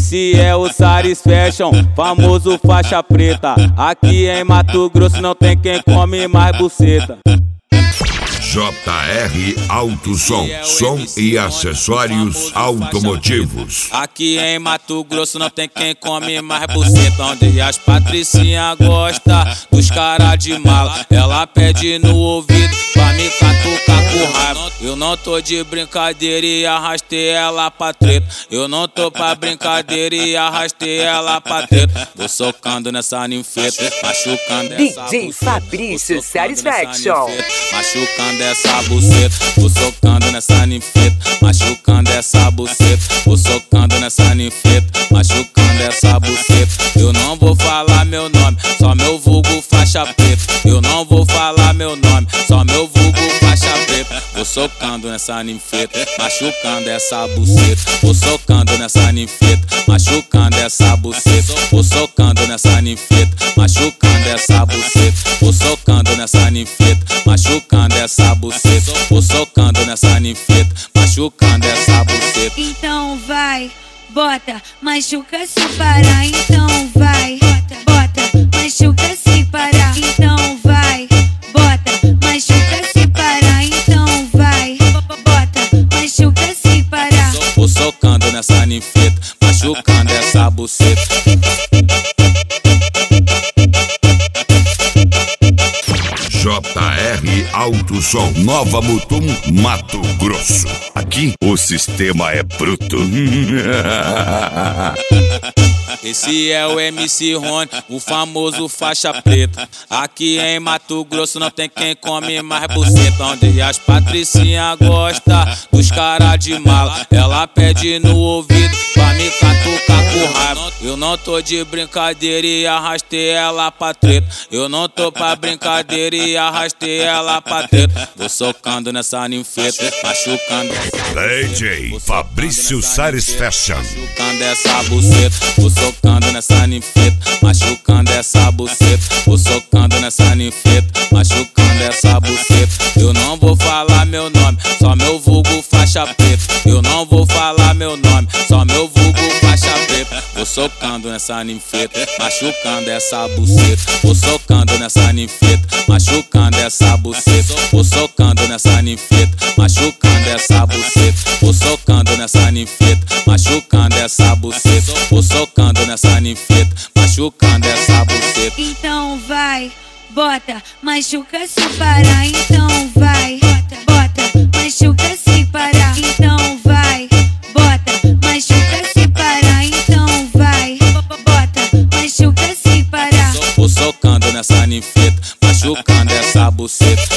Esse é o Saris Fashion, famoso faixa preta. Aqui em Mato Grosso não tem quem come mais buceta. JR Autosom, som e acessórios automotivos. Aqui em Mato Grosso não tem quem come mais buceta. Onde as patricinha gosta dos cara de mala. Ela pede no ouvido pra me catucar com raiva. Eu não tô de brincadeira e arrastei ela pra treta. Eu não tô pra brincadeira e arrastei ela pra treta. Vou socando nessa ninfeta, machucando essa DJ Fabrício Satisfaction. Machucando essa buceta, vou socando nessa ninfeta, machucando essa buceta, vou socando nessa ninfeta, machucando essa buceta. Eu não vou falar meu nome, só meu vulgo faixa preta. Eu não vou falar meu nome, só meu vulgo faixa preta. Vou socando nessa ninfeta, machucando essa buceta, vou socando nessa ninfeta, machucando essa buceta, vou socando nessa ninfeta, machucando essa buceta, vou socando nessa ninfeta, machucando essa buceta, vou socando nessa ninfeta, machucando essa buceta. Então vai, bota, machuca sem parar. Então vai, bota, machuca sem parar. Então vai, bota, machuca sem parar. Então vai, bota, machuca sem parar. Vou socando nessa ninfeta, machucando essa buceta. JR Autosom, Nova Mutum, Mato Grosso. Aqui o sistema é bruto. Esse é o MC Rony, o famoso faixa preta. Aqui em Mato Grosso não tem quem come mais buceta. Onde as patricinha gosta dos cara de mala. Ela pede no ouvido pra me catucar com raiva. Eu não tô de brincadeira e arrastei ela pra treta. Eu não tô pra brincadeira e arrastei ela pra treta. Vou socando nessa ninfeta, machucando essa DJ Fabrício Satisfaction. machucando essa buceta, vou socando nessa ninfeta, machucando essa buceta, vou socando nessa ninfeta, machucando essa buceta. Eu não vou falar meu nome, só meu vulgo faixa preta. Eu não vou falar meu nome, só meu vulgo faixa preta. Vou socando nessa ninfeta, machucando essa buceta, vou socando nessa ninfeta, machucando essa buceta, vou socando nessa ninfeta, machucando essa buceta, vou socando nessa ninfeta, machucando essa buceta, vou socando nessa ninfeta, machucando essa buceta. Então vai, bota, machuca sem parar. Então vai, bota, machuca sem parar. Então vai, bota, machuca sem parar. Então vai, bota, machuca sem parar. Vou socando nessa ninfeta, machucando essa buceta.